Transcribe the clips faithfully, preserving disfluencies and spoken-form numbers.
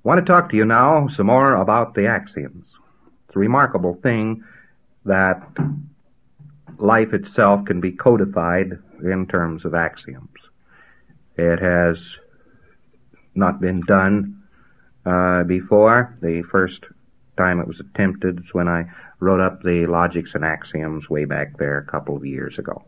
want to talk to you now some more about the axioms. It's a remarkable thing that life itself can be codified in terms of axioms. It has not been done uh, before. The first time it was attempted is when I wrote up the Logics and Axioms way back there a couple of years ago.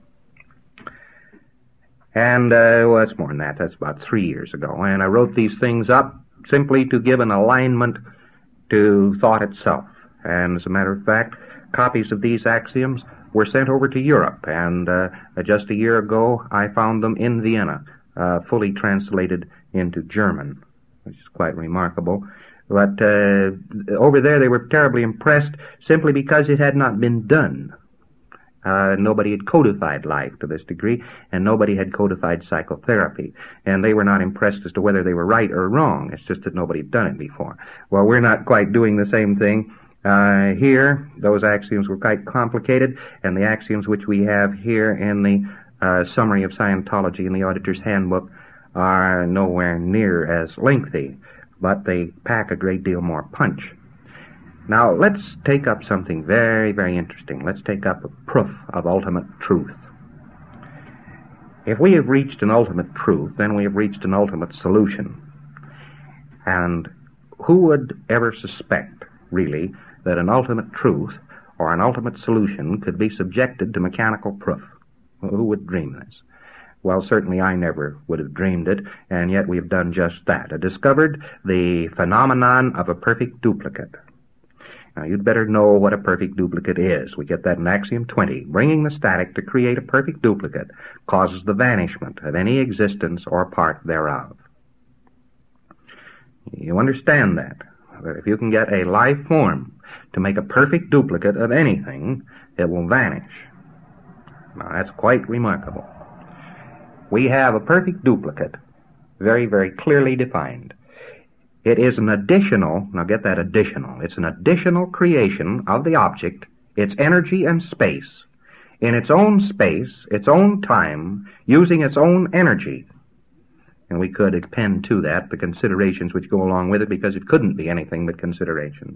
And, uh, well, it's more than that. That's about three years ago. And I wrote these things up simply to give an alignment to thought itself. And as a matter of fact, copies of these axioms were sent over to Europe. And uh, just a year ago, I found them in Vienna, uh, fully translated into German, which is quite remarkable. But uh, over there, they were terribly impressed simply because it had not been done. Uh, nobody had codified life to this degree, and nobody had codified psychotherapy. And they were not impressed as to whether they were right or wrong. It's just that nobody had done it before. Well, we're not quite doing the same thing. Uh, here, those axioms were quite complicated, and the axioms which we have here in the uh, Summary of Scientology in the Auditor's Handbook are nowhere near as lengthy, but they pack a great deal more punch. Now, let's take up something very, very interesting. Let's take up a proof of ultimate truth. If we have reached an ultimate truth, then we have reached an ultimate solution. And who would ever suspect, really, that an ultimate truth or an ultimate solution could be subjected to mechanical proof? Who would dream this? Well, certainly I never would have dreamed it, and yet we have done just that. I discovered the phenomenon of a perfect duplicate. Now, you'd better know what a perfect duplicate is. We get that in Axiom twenty. Bringing the static to create a perfect duplicate causes the vanishment of any existence or part thereof. You understand that? That if you can get a life form to make a perfect duplicate of anything, it will vanish. Now, that's quite remarkable. We have a perfect duplicate, very, very clearly defined. It is an additional, now get that additional, it's an additional creation of the object, its energy and space, in its own space, its own time, using its own energy. And we could append to that the considerations which go along with it, because it couldn't be anything but considerations.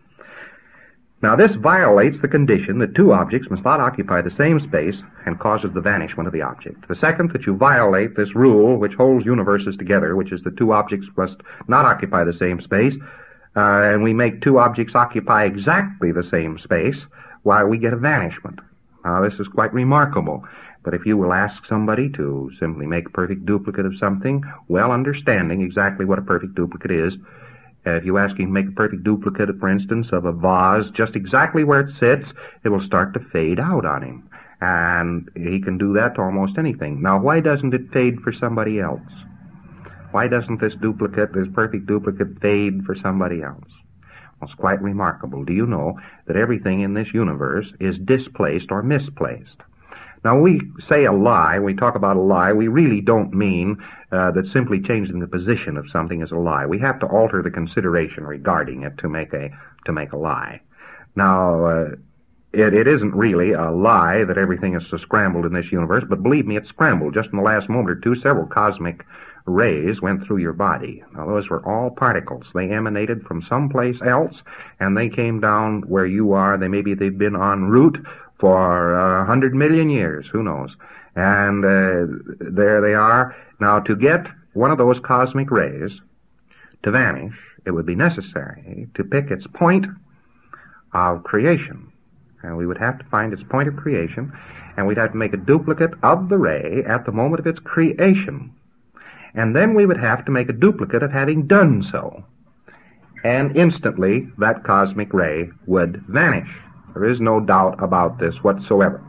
Now, this violates the condition that two objects must not occupy the same space and causes the vanishment of the object. The second, that you violate this rule which holds universes together, which is that two objects must not occupy the same space, uh, and we make two objects occupy exactly the same space, why we get a vanishment. Now, this is quite remarkable. But if you will ask somebody to simply make a perfect duplicate of something, well understanding exactly what a perfect duplicate is, Uh, if you ask him to make a perfect duplicate, for instance, of a vase, just exactly where it sits, it will start to fade out on him. And he can do that to almost anything. Now, why doesn't it fade for somebody else? Why doesn't this duplicate, this perfect duplicate, fade for somebody else? Well, it's quite remarkable. Do you know that everything in this universe is displaced or misplaced? Now, we say a lie, we talk about a lie, we really don't mean uh, that simply changing the position of something is a lie. We have to alter the consideration regarding it to make a to make a lie. Now, uh, it, it isn't really a lie that everything is so scrambled in this universe, but believe me, it's scrambled. Just in the last moment or two, several cosmic rays went through your body. Now, those were all particles. They emanated from someplace else, and they came down where you are. They maybe they've been en route for a uh, hundred million years, who knows? And uh, there they are. Now, to get one of those cosmic rays to vanish, it would be necessary to pick its point of creation. And we would have to find its point of creation, and we'd have to make a duplicate of the ray at the moment of its creation. And then we would have to make a duplicate of having done so. And instantly, that cosmic ray would vanish. There is no doubt about this whatsoever.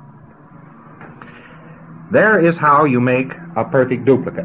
There is how you make a perfect duplicate.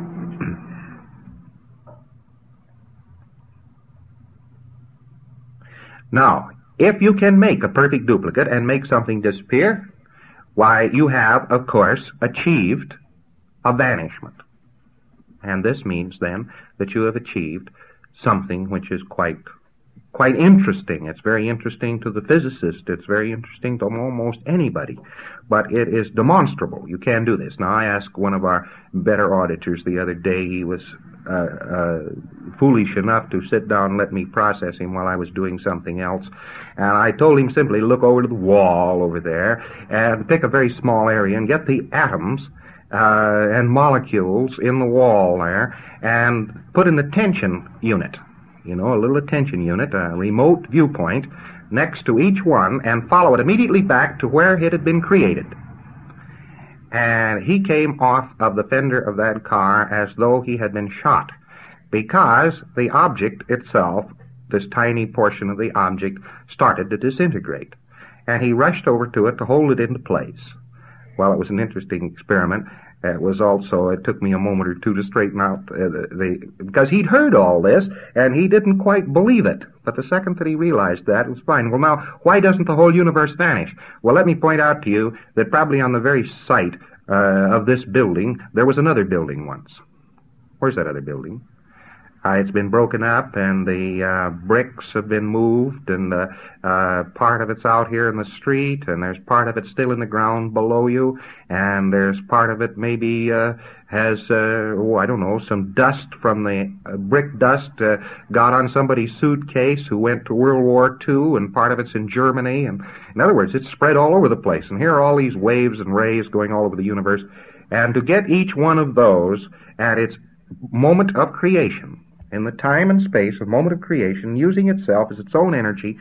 Now, if you can make a perfect duplicate and make something disappear, why, you have, of course, achieved a vanishment. And this means, then, that you have achieved something which is quite, quite interesting. It's very interesting to the physicist. It's very interesting to almost anybody. But it is demonstrable. You can do this. Now, I asked one of our better auditors the other day. He was uh, uh, foolish enough to sit down and let me process him while I was doing something else. And I told him simply to look over to the wall over there and pick a very small area and get the atoms uh, and molecules in the wall there and put an attention unit. You know, a little attention unit, a remote viewpoint, next to each one, and follow it immediately back to where it had been created. And he came off of the fender of that car as though he had been shot, because the object itself, this tiny portion of the object, started to disintegrate. And he rushed over to it to hold it into place. Well, it was an interesting experiment. It was also, it took me a moment or two to straighten out uh, the, the, because he'd heard all this, and he didn't quite believe it. But the second that he realized that, it was fine. Well, now, why doesn't the whole universe vanish? Well, let me point out to you that probably on the very site uh, of this building, there was another building once. Where's that other building? Uh, it's been broken up, and the uh, bricks have been moved, and uh, uh, part of it's out here in the street, and there's part of it still in the ground below you, and there's part of it maybe uh, has, uh, oh, I don't know, some dust from the uh, brick dust uh, got on somebody's suitcase who went to World War Two, and part of it's in Germany, and in other words, it's spread all over the place, and here are all these waves and rays going all over the universe, and to get each one of those at its moment of creation, in the time and space of moment of creation, using itself as its own energy,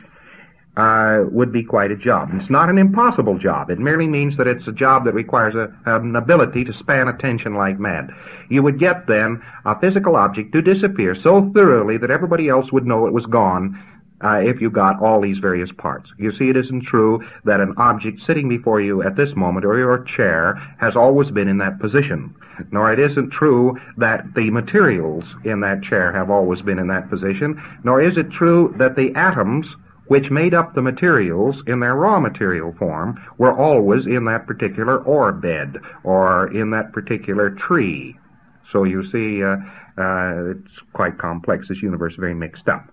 uh, would be quite a job. And it's not an impossible job. It merely means that it's a job that requires a, an ability to span attention like mad. You would get, then, a physical object to disappear so thoroughly that everybody else would know it was gone uh, if you got all these various parts. You see, it isn't true that an object sitting before you at this moment, or your chair, has always been in that position. Nor it isn't true that the materials in that chair have always been in that position, nor is it true that the atoms which made up the materials in their raw material form were always in that particular ore bed or in that particular tree. So you see, uh, uh, it's quite complex. This universe is very mixed up.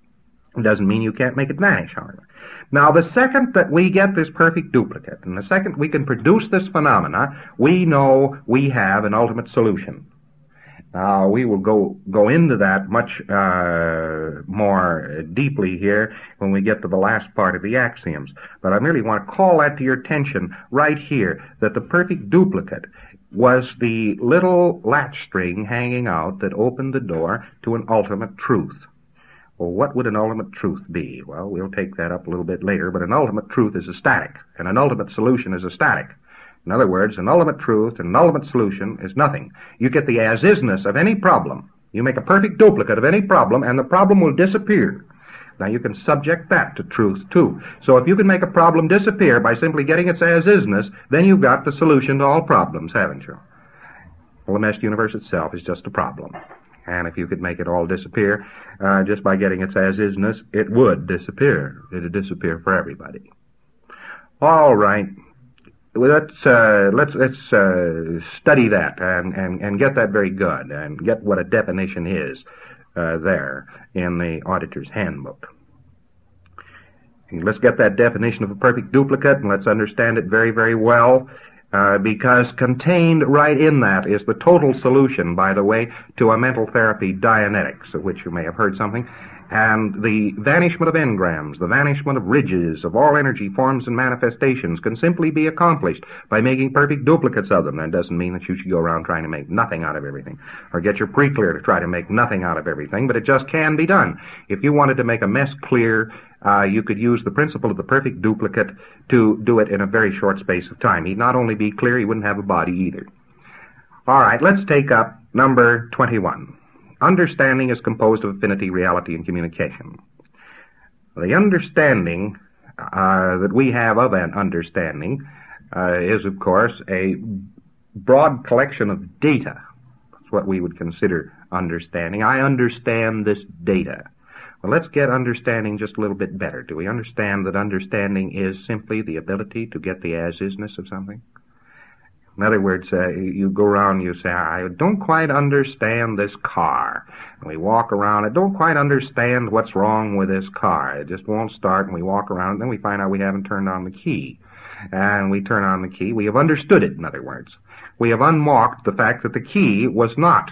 It doesn't mean you can't make it vanish, however. Now, the second that we get this perfect duplicate, and the second we can produce this phenomena, we know we have an ultimate solution. Now, we will go go into that much uh, more deeply here when we get to the last part of the axioms. But I merely want to call that to your attention right here, that the perfect duplicate was the little latch string hanging out that opened the door to an ultimate truth. Well, what would an ultimate truth be? Well, we'll take that up a little bit later, but an ultimate truth is a static, and an ultimate solution is a static. In other words, an ultimate truth and an ultimate solution is nothing. You get the as-isness of any problem. You make a perfect duplicate of any problem, and the problem will disappear. Now, you can subject that to truth, too. So if you can make a problem disappear by simply getting its as-isness, then you've got the solution to all problems, haven't you? Well, the meshed universe itself is just a problem. And if you could make it all disappear uh, just by getting its as-isness, it would disappear. It would disappear for everybody. All right. Let's uh, let's let's uh, study that and, and, and get that very good and get what a definition is uh, there in the auditor's handbook. And let's get that definition of a perfect duplicate, and let's understand it very, very well. Uh, because contained right in that is the total solution, by the way, to a mental therapy Dianetics, of which you may have heard something, and the vanishment of engrams, the vanishment of ridges, of all energy forms and manifestations can simply be accomplished by making perfect duplicates of them. That doesn't mean that you should go around trying to make nothing out of everything, or get your pre-clear to try to make nothing out of everything, but it just can be done. If you wanted to make a mess clear, Uh, you could use the principle of the perfect duplicate to do it in a very short space of time. He'd not only be clear, he wouldn't have a body either. All right, let's take up number twenty-one. Understanding is composed of affinity, reality, and communication. The understanding uh, that we have of an understanding uh, is, of course, a broad collection of data. That's what we would consider understanding. I understand this data. Well, let's get understanding just a little bit better. Do we understand that understanding is simply the ability to get the as-isness of something? In other words, uh, you go around and you say, I don't quite understand this car. And we walk around, I don't quite understand what's wrong with this car. It just won't start, and we walk around, and then we find out we haven't turned on the key. And we turn on the key. We have understood it, in other words. We have unmarked the fact that the key was not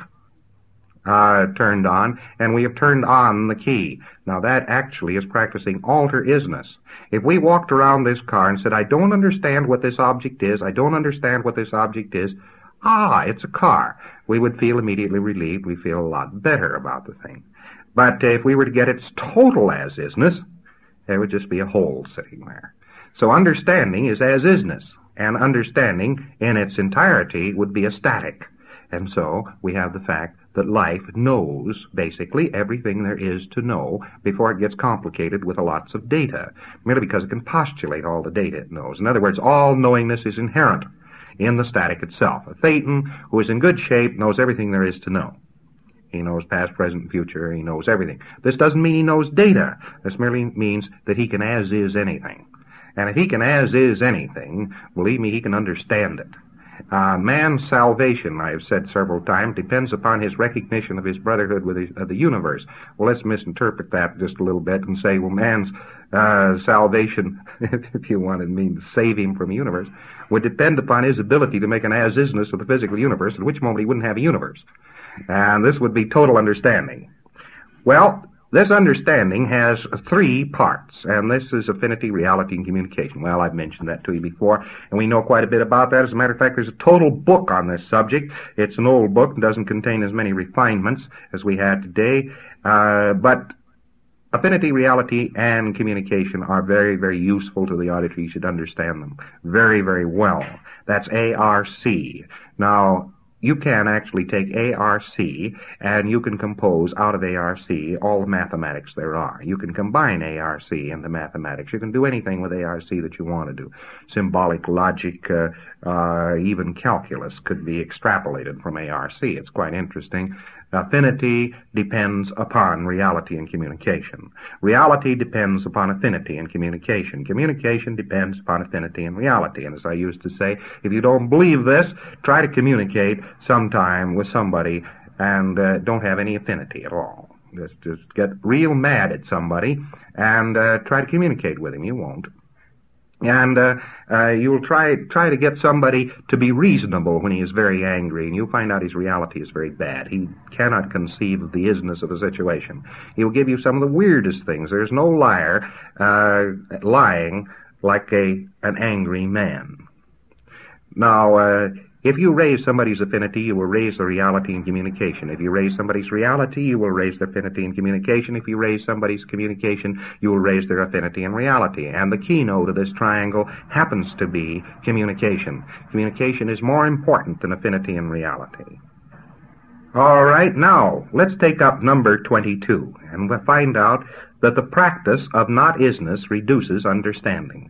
uh, turned on, and we have turned on the key. Now, that actually is practicing alter-isness. If we walked around this car and said, I don't understand what this object is, I don't understand what this object is, ah, it's a car, we would feel immediately relieved. We feel a lot better about the thing. But uh, if we were to get its total as-isness, there would just be a hole sitting there. So understanding is as-isness, and understanding in its entirety would be a static. And so we have the fact that life knows, basically, everything there is to know before it gets complicated with lots of data, merely because it can postulate all the data it knows. In other words, all knowingness is inherent in the static itself. A thetan who is in good shape knows everything there is to know. He knows past, present, and future. He knows everything. This doesn't mean he knows data. This merely means that he can as-is anything. And if he can as-is anything, believe me, he can understand it. Uh, man's salvation, I have said several times, depends upon his recognition of his brotherhood with his, uh, the universe. Well, let's misinterpret that just a little bit and say, well, man's uh, salvation, if you wanted me to save him from the universe, would depend upon his ability to make an as-isness of the physical universe, at which moment he wouldn't have a universe. And this would be total understanding. Well, this understanding has three parts, and this is affinity, reality, and communication. Well, I've mentioned that to you before, and we know quite a bit about that. As a matter of fact, there's a total book on this subject. It's an old book and doesn't contain as many refinements as we had today, uh, but affinity, reality, and communication are very, very useful to the auditor. You should understand them very, very well. That's A R C. Now, you can actually take A R C and you can compose out of A R C all the mathematics there are. You can combine A R C into mathematics. You can do anything with A R C that you want to do. Symbolic logic, uh, uh, even calculus could be extrapolated from A R C. It's quite interesting. Affinity depends upon reality and communication. Reality depends upon affinity and communication. Communication depends upon affinity and reality. And as I used to say, if you don't believe this, try to communicate sometime with somebody and uh, don't have any affinity at all. Just, just get real mad at somebody and uh, try to communicate with him. You won't. And uh, uh, you'll try try to get somebody to be reasonable when he is very angry, and you'll find out his reality is very bad. He cannot conceive of the isness of the situation. He will give you some of the weirdest things. There's no liar uh, lying like a an angry man. Now, uh, if you raise somebody's affinity, you will raise the reality and communication. If you raise somebody's reality, you will raise their affinity and communication. If you raise somebody's communication, you will raise their affinity and reality. And the keynote of this triangle happens to be communication. Communication is more important than affinity and reality. All right, now, let's take up number twenty-two, and we'll find out that the practice of not-isness reduces understanding.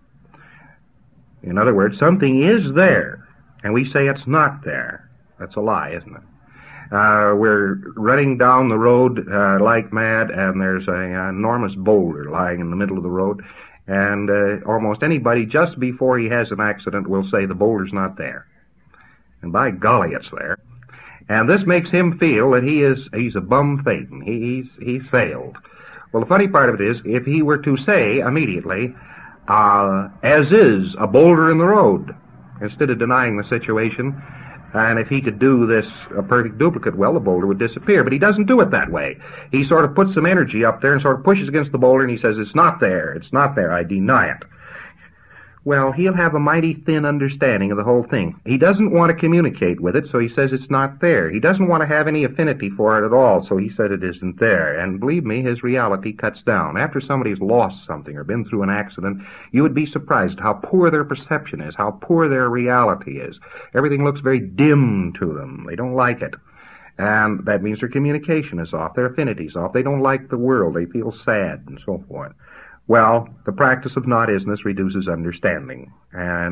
In other words, something is there, and we say it's not there. That's a lie, isn't it? Uh, we're running down the road uh, like mad, and there's an enormous boulder lying in the middle of the road, and uh, almost anybody just before he has an accident will say the boulder's not there. And by golly, it's there. And this makes him feel that he is he's a bum Thetan. He, he's he's failed. Well, the funny part of it is, if he were to say immediately, uh, as is a boulder in the road, instead of denying the situation, and if he could do this, a perfect duplicate, well, the boulder would disappear. But he doesn't do it that way. He sort of puts some energy up there and sort of pushes against the boulder, and he says, it's not there, it's not there, I deny it. Well, he'll have a mighty thin understanding of the whole thing. He doesn't want to communicate with it, so he says it's not there. He doesn't want to have any affinity for it at all, so he said it isn't there. And believe me, his reality cuts down. After somebody's lost something or been through an accident, you would be surprised how poor their perception is, how poor their reality is. Everything looks very dim to them. They don't like it. And that means their communication is off, their affinity's off. They don't like the world. They feel sad and so forth. Well, the practice of not-isness reduces understanding, and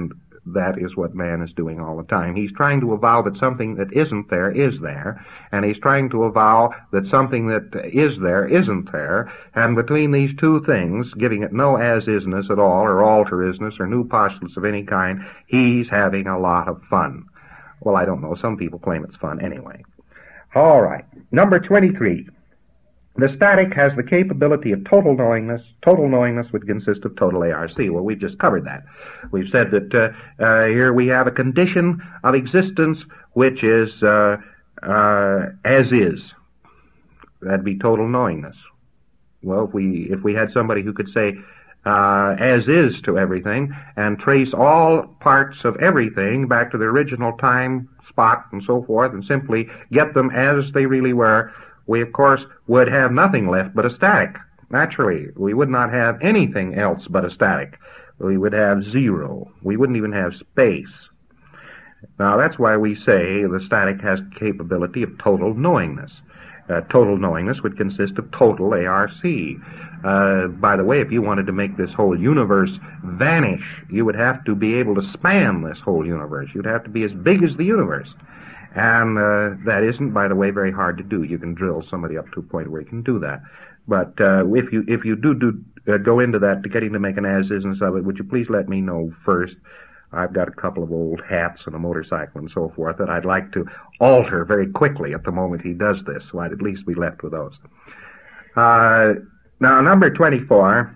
that is what man is doing all the time. He's trying to avow that something that isn't there is there, and he's trying to avow that something that is there isn't there, and between these two things, giving it no as-isness at all, or alter-isness, or new postulates of any kind, he's having a lot of fun. Well, I don't know. Some people claim it's fun anyway. All right. Number twenty-three. The static has the capability of total knowingness. Total knowingness would consist of total A R C. Well, we've just covered that. We've said that uh, uh, here we have a condition of existence which is uh, uh, as is. That'd be total knowingness. Well, if we if we had somebody who could say uh, as is to everything and trace all parts of everything back to the original time, spot, and so forth, and simply get them as they really were, we, of course, would have nothing left but a static. Naturally, we would not have anything else but a static. We would have zero. We wouldn't even have space. Now, that's why we say the static has the capability of total knowingness. Uh, total knowingness would consist of total A R C. Uh, by the way, if you wanted to make this whole universe vanish, you would have to be able to span this whole universe. You'd have to be as big as the universe. And uh, that isn't, by the way, very hard to do. You can drill somebody up to a point where you can do that. But uh, if you if you do, do uh, go into that to getting to make an as-isness of it, would you please let me know first? I've got a couple of old hats and a motorcycle and so forth that I'd like to alter very quickly at the moment he does this, so I'd at least be left with those. Uh, now, number twenty-four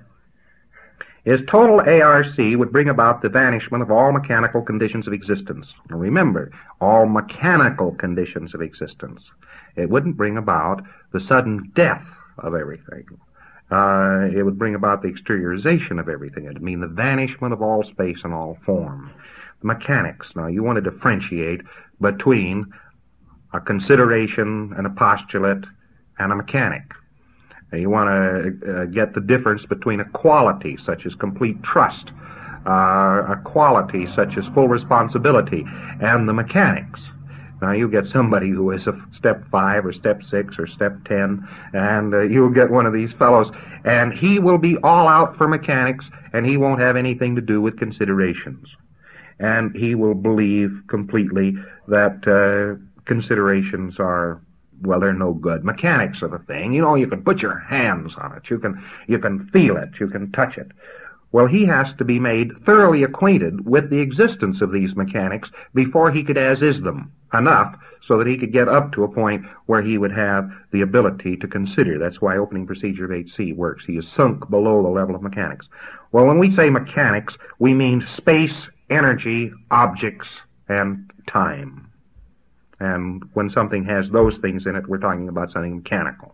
is total A R C would bring about the vanishment of all mechanical conditions of existence. Now remember, all mechanical conditions of existence. It wouldn't bring about the sudden death of everything. Uh, it would bring about the exteriorization of everything. It would mean the vanishment of all space and all form. Mechanics. Now, you want to differentiate between a consideration and a postulate and a mechanic. You want to uh, get the difference between a quality such as complete trust, uh, a quality such as full responsibility, and the mechanics. Now, you get somebody who is a step five or step six or step ten, and uh, you'll get one of these fellows, and he will be all out for mechanics, and he won't have anything to do with considerations. And he will believe completely that uh, considerations are, well, they're no good. Mechanics are the thing. You know, you can put your hands on it. You can, you can feel it. You can touch it. Well, he has to be made thoroughly acquainted with the existence of these mechanics before he could as-is them enough so that he could get up to a point where he would have the ability to consider. That's why opening procedure of eight C works. He is sunk below the level of mechanics. Well, when we say mechanics, we mean space, energy, objects, and time. And when something has those things in it, we're talking about something mechanical.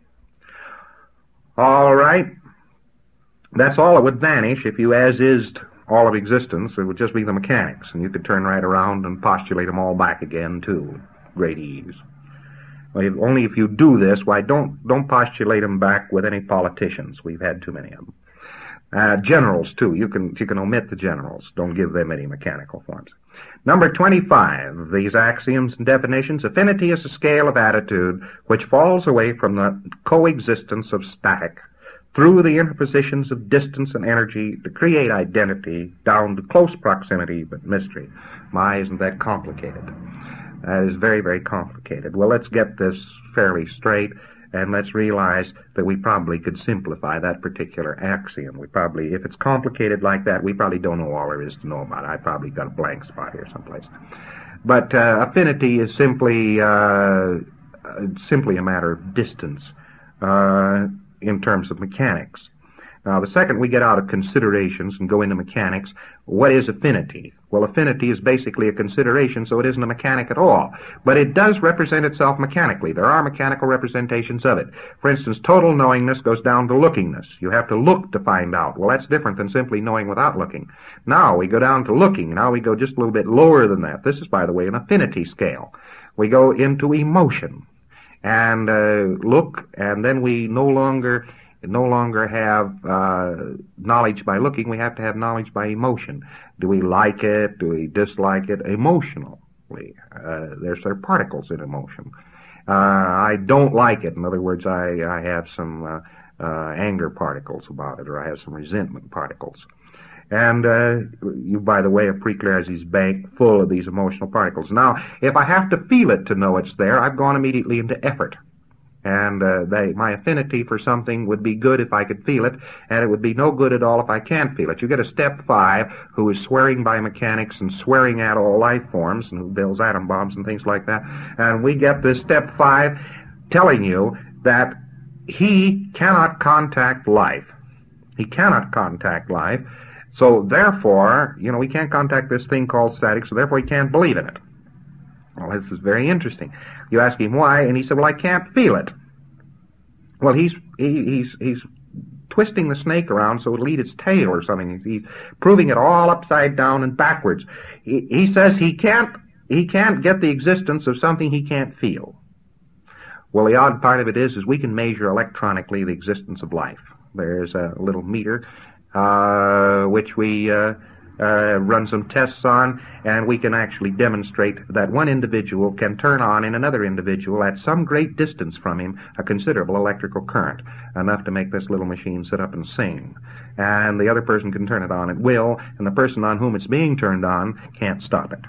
All right. That's all it would vanish if you as-ised all of existence. It would just be the mechanics, and you could turn right around and postulate them all back again, too. Great ease. Well, if, only if you do this, why, don't don't postulate them back with any politicians. We've had too many of them. Uh, generals, too. You can, you can omit the generals. Don't give them any mechanical forms. Number twenty-five, these axioms and definitions. Affinity is a scale of attitude which falls away from the coexistence of static through the interpositions of distance and energy to create identity down to close proximity but mystery. My, isn't that complicated? That is very, very complicated. Well, let's get this fairly straight, and let's realize that we probably could simplify that particular axiom. We probably, if it's complicated like that, we probably don't know all there is to know about it. I probably got a blank spot here someplace. But uh, affinity is simply, uh, simply a matter of distance. Uh, in terms of mechanics. Now, the second we get out of considerations and go into mechanics, what is affinity? Well, affinity is basically a consideration, so it isn't a mechanic at all. But it does represent itself mechanically. There are mechanical representations of it. For instance, total knowingness goes down to lookingness. You have to look to find out. Well, that's different than simply knowing without looking. Now we go down to looking. Now we go just a little bit lower than that. This is, by the way, an affinity scale. We go into emotion. And uh, look, and then we no longer no longer have uh, knowledge by looking. We have to have knowledge by emotion. Do we like it? Do we dislike it? Emotionally. Uh, there's there are particles in emotion. Uh, I don't like it. In other words, I, I have some uh, uh, anger particles about it, or I have some resentment particles. And uh, you, by the way, a preclear has his bank full of these emotional particles. Now, if I have to feel it to know it's there, I've gone immediately into effort. And uh, they, my affinity for something would be good if I could feel it, and it would be no good at all if I can't feel it. You get a step five who is swearing by mechanics and swearing at all life forms, and who builds atom bombs and things like that. And we get this step five telling you that he cannot contact life. He cannot contact life. So therefore, you know, he can't contact this thing called static, so therefore he can't believe in it. Well, this is very interesting. You ask him why, and he said, well, I can't feel it. Well, he's he, he's he's twisting the snake around so it'll eat its tail or something. He's, he's proving it all upside down and backwards. He, he says he can't he can't get the existence of something he can't feel. Well, the odd part of it is, is we can measure electronically the existence of life. There's a little meter uh, which we uh, uh, run some tests on, and we can actually demonstrate that one individual can turn on in another individual at some great distance from him a considerable electrical current, enough to make this little machine sit up and sing. And the other person can turn it on at will, and the person on whom it's being turned on can't stop it.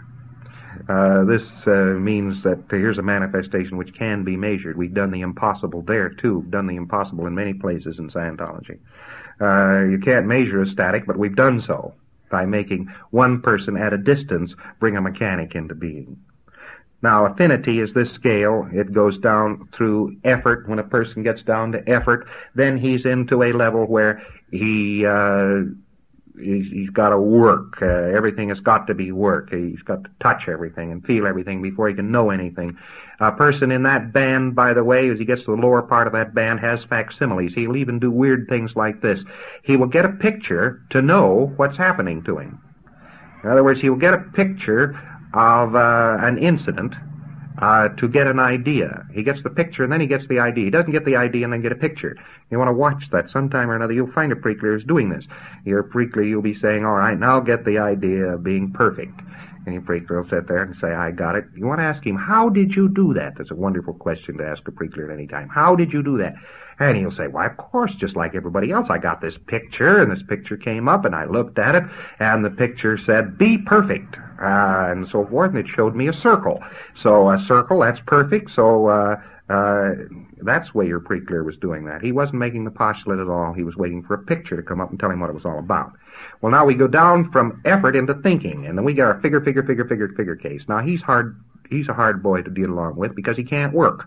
Uh, this uh, means that uh, here's a manifestation which can be measured. We've done the impossible there, too. We've done the impossible in many places in Scientology. Uh, you can't measure a static, but we've done so by making one person at a distance bring a mechanic into being. Now, affinity is this scale. It goes down through effort. When a person gets down to effort, then he's into a level where he... Uh, He's, he's got to work. Uh, everything has got to be work. He's got to touch everything and feel everything before he can know anything. A person in that band, by the way, as he gets to the lower part of that band, has facsimiles. He'll even do weird things like this. He will get a picture to know what's happening to him. In other words, he will get a picture of uh, an incident uh, to get an idea. He gets the picture and then he gets the idea. He doesn't get the idea and then get a picture. You want to watch that sometime or another. You'll find a preclear is doing this. Your preclear, you'll be saying, all right, now get the idea of being perfect. And your preclear will sit there and say, I got it. You want to ask him, how did you do that? That's a wonderful question to ask a preclear at any time. How did you do that? And he'll say, why, of course, just like everybody else. I got this picture, and this picture came up, and I looked at it, and the picture said, be perfect, uh, and so forth, and it showed me a circle. So a circle, that's perfect, so uh, uh, that's where your preclear was doing that. He wasn't making the postulate at all. He was waiting for a picture to come up and tell him what it was all about. Well, now we go down from effort into thinking, and then we get our figure, figure, figure, figure, figure case. Now, he's hard. He's a hard boy to deal along with because he can't work.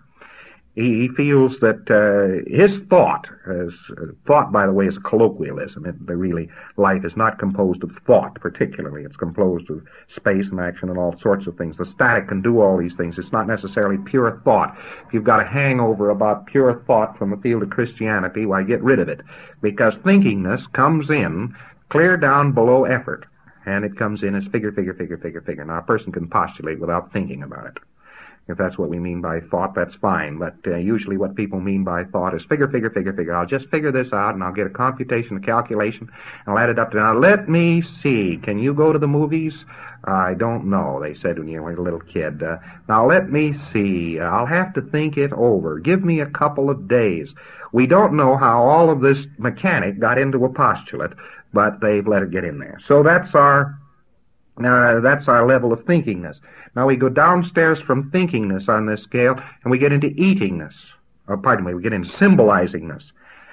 He feels that uh, his thought, as, uh, thought, by the way, is a colloquialism. It, the really, life is not composed of thought, particularly. It's composed of space and action and all sorts of things. The static can do all these things. It's not necessarily pure thought. If you've got a hangover about pure thought from the field of Christianity, why, get rid of it. Because thinkingness comes in clear down below effort, and it comes in as figure, figure, figure, figure, figure. Now, a person can postulate without thinking about it. If that's what we mean by thought, that's fine. But uh, usually what people mean by thought is figure, figure, figure, figure. I'll just figure this out, and I'll get a computation, a calculation, and I'll add it up to... Now, let me see. Can you go to the movies? Uh, I don't know, they said when you were a little kid. Uh, now, let me see. I'll have to think it over. Give me a couple of days. We don't know how all of this mechanic got into a postulate, but they've let it get in there. So that's our... Uh, that's our level of thinkingness. Now we go downstairs from thinkingness on this scale, and we get into eatingness. Or pardon me, we get into symbolizingness.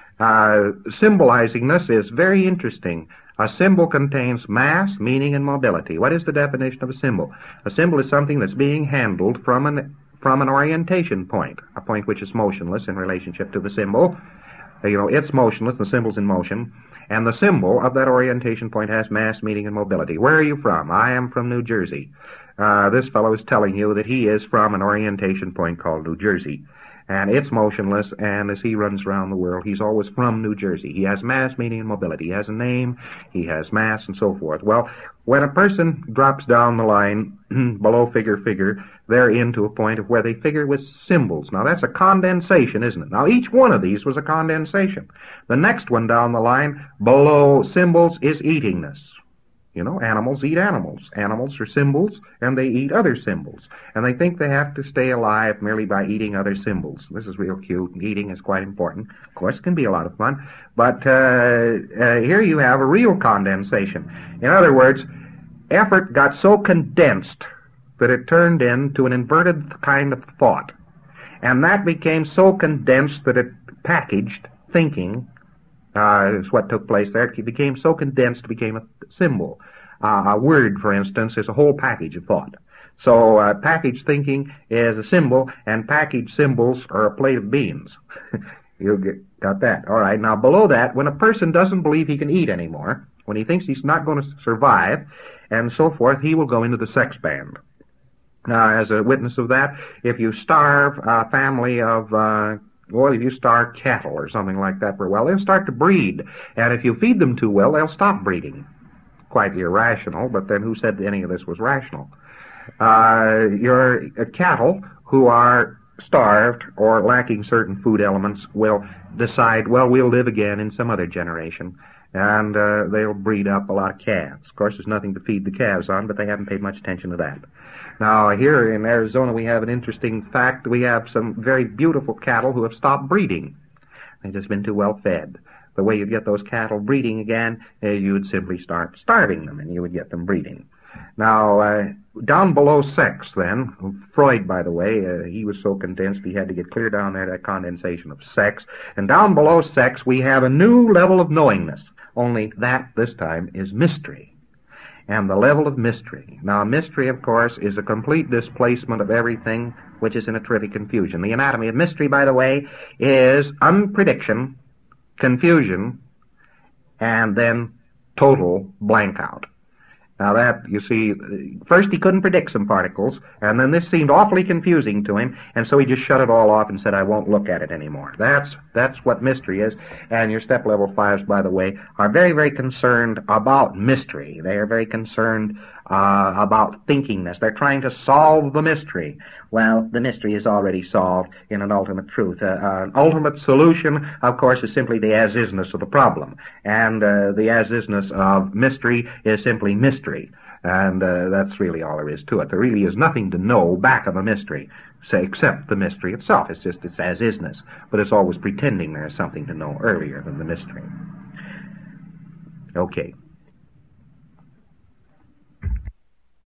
Uh, symbolizingness is very interesting. A symbol contains mass, meaning, and mobility. What is the definition of a symbol? A symbol is something that's being handled from an from an orientation point, a point which is motionless in relationship to the symbol. Uh, you know, it's motionless, the symbol's in motion. And the symbol of that orientation point has mass, meaning, and mobility. Where are you from? I am from New Jersey. Uh, this fellow is telling you that he is from an orientation point called New Jersey. And it's motionless, and as he runs around the world, he's always from New Jersey. He has mass, meaning, and mobility. He has a name, he has mass, and so forth. Well, when a person drops down the line below figure, figure, they're into a point of where they figure with symbols. Now, that's a condensation, isn't it? Now, each one of these was a condensation. The next one down the line, below symbols, is eatingness. You know, animals eat animals. Animals are symbols, and they eat other symbols. And they think they have to stay alive merely by eating other symbols. This is real cute. Eating is quite important. Of course, it can be a lot of fun. But uh, uh, here you have a real condensation. In other words, effort got so condensed that it turned into an inverted kind of thought. And that became so condensed that it packaged thinking, uh, is what took place there. It became so condensed it became a symbol. Uh, a word, for instance, is a whole package of thought. So uh, packaged thinking is a symbol, and packaged symbols are a plate of beans. You get, got that. All right. Now, below that, when a person doesn't believe he can eat anymore, when he thinks he's not going to survive, and so forth, he will go into the sex band. Now, as a witness of that, if you starve a family of, uh, well, if you starve cattle or something like that for a while, they'll start to breed. And if you feed them too well, they'll stop breeding. Quite irrational, but then who said any of this was rational? Uh, your uh, cattle who are starved or lacking certain food elements will decide, well, we'll live again in some other generation. And uh, they'll breed up a lot of calves. Of course, there's nothing to feed the calves on, but they haven't paid much attention to that. Now, here in Arizona, we have an interesting fact. We have some very beautiful cattle who have stopped breeding. They've just been too well fed. The way you'd get those cattle breeding again is you would simply start starving them, and you would get them breeding. Now, uh, down below sex, then, Freud, by the way, uh, he was so condensed he had to get clear down there, that condensation of sex. And down below sex, we have a new level of knowingness, only that, this time, is mystery. And the level of mystery. Now, mystery, of course, is a complete displacement of everything which is in a terrific confusion. The anatomy of mystery, by the way, is unprediction, confusion, and then total blank out. Now that, you see, first he couldn't predict some particles, and then this seemed awfully confusing to him, and so he just shut it all off and said, I won't look at it anymore. That's that's what mystery is, and your step level fives, by the way, are very, very concerned about mystery. They are very concerned uh, about thinkingness. They're trying to solve the mystery. Well, the mystery is already solved in an ultimate truth. Uh, an ultimate solution, of course, is simply the as-isness of the problem. And uh, the as-isness of mystery is simply mystery. And uh, that's really all there is to it. There really is nothing to know back of a mystery, say, except the mystery itself. It's just its as-isness. But it's always pretending there's something to know earlier than the mystery. Okay.